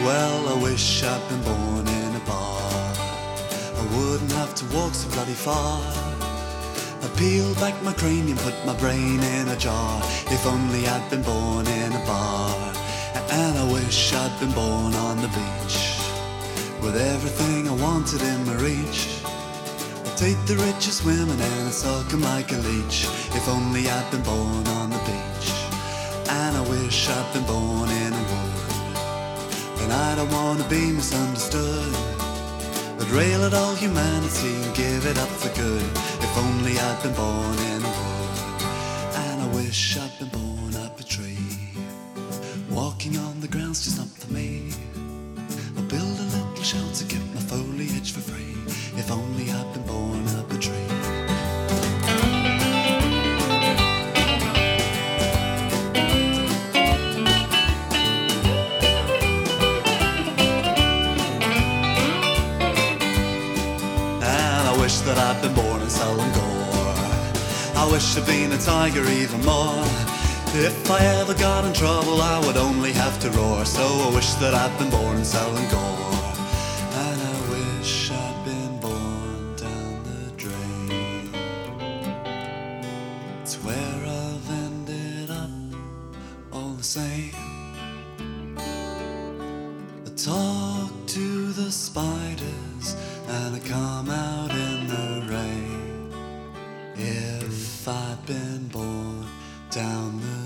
Well, I wish I'd been born in a bar. I wouldn't have to walk so bloody far. I peel back my cranium, put my brain in a jar. If only I'd been born in a bar. And I wish I'd been born on the beach, with everything I wanted in my reach. I'd date the richest women and I'd suck 'em like a leech. If only I'd been born on the beach. And I wish I'd been born in a wood. And I don't wanna be misunderstood, but rail at all humanity and give it up for good. If only I'd been born in a wood. And I wish I'd been born up a tree. Walking on the ground's just not for me. I'll build a little shelter, get my foliage for free. If only I'd been born up a tree. I wish that I'd been born in Selangor. I wish I'd been a tiger even more. If I ever got in trouble, I would only have to roar. So I wish that I'd been born in Selangor. And I wish I'd been born down the drain. It's where I've ended up all the same. I talk to the spiders and I come out in the rain. If I'd been born down the